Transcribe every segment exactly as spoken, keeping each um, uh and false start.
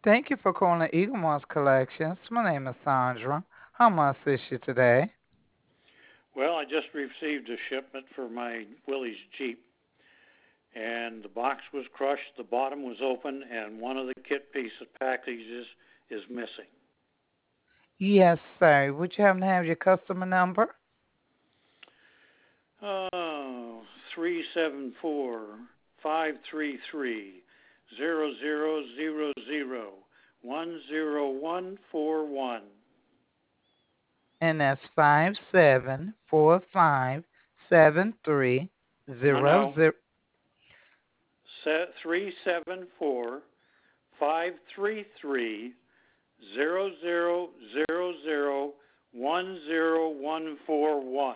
Thank you for calling Eagle Moss Collections. My name is Sandra. How may I assist you today? Well, I just received a shipment for my Willys Jeep, and the box was crushed, the bottom was open, and one of the kit piece packages is missing. Yes, sir. Would you happen to have your customer number? Oh, three seven four five three three zero zero zero zero one zero one four one. And that's five seven four five seven three No, zero no, zero. set three seven four five three three zero zero zero zero one zero one four one.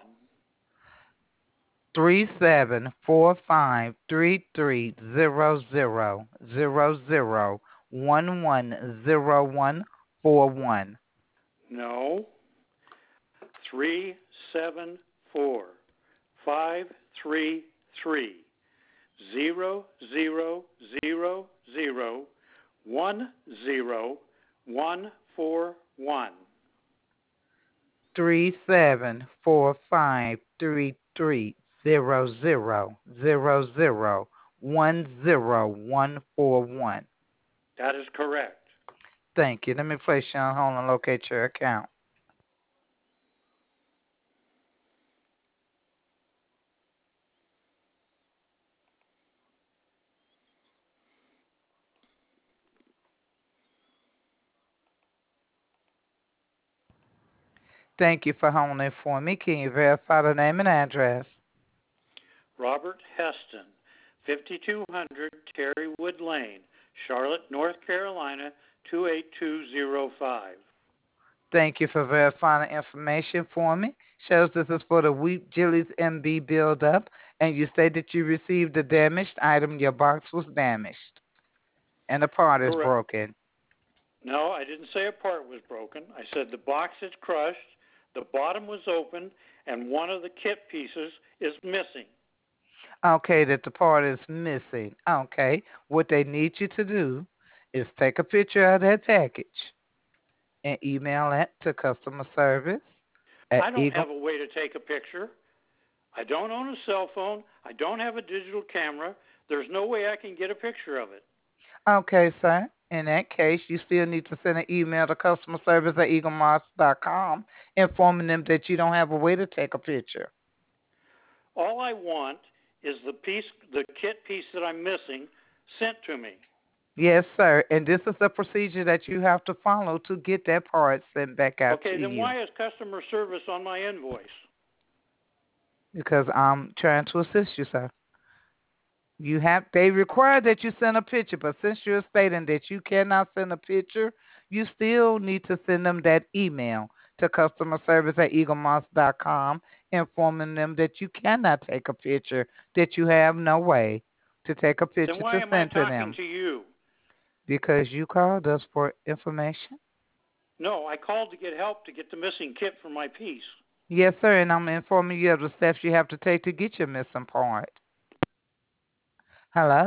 Three seven four five three three zero zero zero zero one one zero one four one. No, three seven four five three three zero zero zero zero one zero one four one. Three seven four five three three zero zero zero zero one zero one four one. That is correct. Thank you. Let me place you on hold and locate your account. Thank you for holding for me. Can you verify the name and address? Robert Heston, fifty-two hundred Terrywood Lane, Charlotte, North Carolina two eight two zero five. Thank you for verifying the information for me. Shows this is for the Wheat Chilies M B buildup, and you say that you received a damaged item. Your box was damaged, and the part is Correct. broken. No, I didn't say a part was broken. I said the box is crushed, the bottom was open, and one of the kit pieces is missing. Okay, that the part is missing. Okay, what they need you to do is take a picture of that package and email it to customer service at I don't Eagle. have a way to take a picture. I don't own a cell phone. I don't have a digital camera. There's no way I can get a picture of it. Okay, sir. In that case, you still need to send an email to customer service at eagle moss dot com informing them that you don't have a way to take a picture. All I want is the piece, the kit piece that I'm missing, sent to me. Yes, sir. And this is the procedure that you have to follow to get that part sent back out Okay, to then you why is customer service on my invoice? because I'm trying to assist you, sir. You have they require that you send a picture, but since you're stating that you cannot send a picture, you still need to send them that email to customer service at eagle moss dot com informing them that you cannot take a picture, that you have no way to take a Then picture why to am I send to talking them to you? because you called us for information. No, I called to get help to get the missing kit for my piece. Yes, sir, and I'm informing you of the steps you have to take to get your missing part. Hello?